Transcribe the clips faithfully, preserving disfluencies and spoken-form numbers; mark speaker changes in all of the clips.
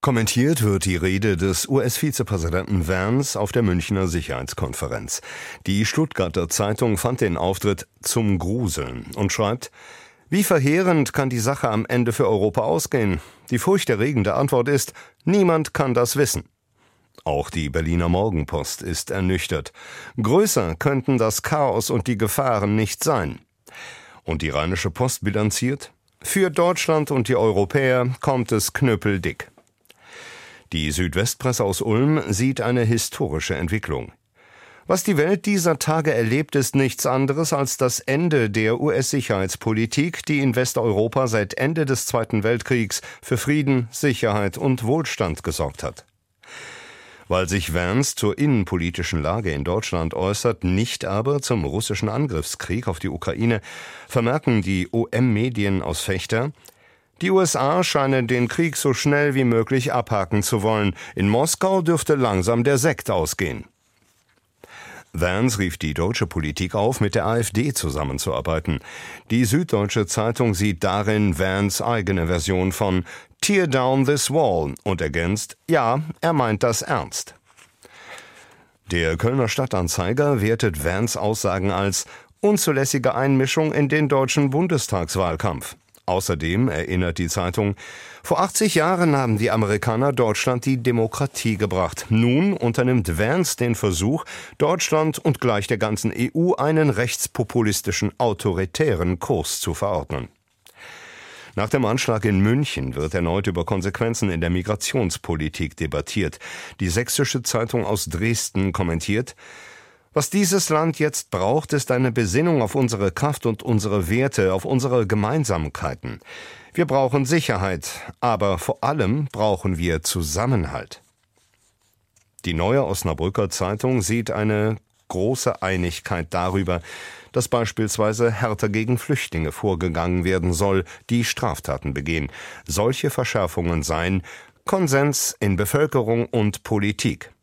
Speaker 1: Kommentiert wird die Rede des U S-Vizepräsidenten Vance auf der Münchner Sicherheitskonferenz. Die Stuttgarter Zeitung fand den Auftritt zum Gruseln und schreibt: Wie verheerend kann die Sache am Ende für Europa ausgehen? Die furchterregende Antwort ist: Niemand kann das wissen. Auch die Berliner Morgenpost ist ernüchtert. Größer könnten das Chaos und die Gefahren nicht sein. Und die Rheinische Post bilanziert: Für Deutschland und die Europäer kommt es knüppeldick. Die Südwestpresse aus Ulm sieht eine historische Entwicklung. Was die Welt dieser Tage erlebt, ist nichts anderes als das Ende der U S-Sicherheitspolitik, die in Westeuropa seit Ende des Zweiten Weltkriegs für Frieden, Sicherheit und Wohlstand gesorgt hat. Weil sich Vance zur innenpolitischen Lage in Deutschland äußert, nicht aber zum russischen Angriffskrieg auf die Ukraine, vermerken die O M-Medien aus Vechta: Die U S A scheinen den Krieg so schnell wie möglich abhaken zu wollen. In Moskau dürfte langsam der Sekt ausgehen. Vance rief die deutsche Politik auf, mit der AfD zusammenzuarbeiten. Die Süddeutsche Zeitung sieht darin Vance' eigene Version von Tear down this wall und ergänzt: Ja, er meint das ernst. Der Kölner Stadtanzeiger wertet Vance' Aussagen als unzulässige Einmischung in den deutschen Bundestagswahlkampf. Außerdem erinnert die Zeitung: Vor achtzig Jahren haben die Amerikaner Deutschland die Demokratie gebracht. Nun unternimmt Vance den Versuch, Deutschland und gleich der ganzen E U einen rechtspopulistischen, autoritären Kurs zu verordnen. Nach dem Anschlag in München wird erneut über Konsequenzen in der Migrationspolitik debattiert. Die Sächsische Zeitung aus Dresden kommentiert: Was dieses Land jetzt braucht, ist eine Besinnung auf unsere Kraft und unsere Werte, auf unsere Gemeinsamkeiten. Wir brauchen Sicherheit, aber vor allem brauchen wir Zusammenhalt. Die Neue Osnabrücker Zeitung sieht eine große Einigkeit darüber, dass beispielsweise härter gegen Flüchtlinge vorgegangen werden soll, die Straftaten begehen. Solche Verschärfungen seien Konsens in Bevölkerung und Politik.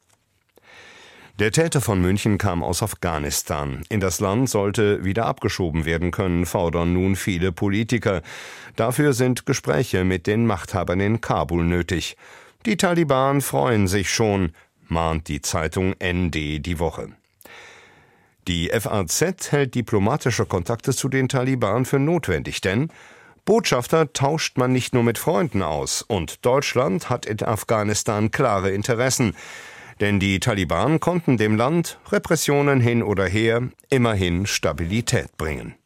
Speaker 1: Der Täter von München kam aus Afghanistan. In das Land sollte wieder abgeschoben werden können, fordern nun viele Politiker. Dafür sind Gespräche mit den Machthabern in Kabul nötig. Die Taliban freuen sich schon, mahnt die Zeitung N D die Woche. Die F A Z hält diplomatische Kontakte zu den Taliban für notwendig, denn Botschafter tauscht man nicht nur mit Freunden aus, und Deutschland hat in Afghanistan klare Interessen. Denn die Taliban konnten dem Land, Repressionen hin oder her, immerhin Stabilität bringen.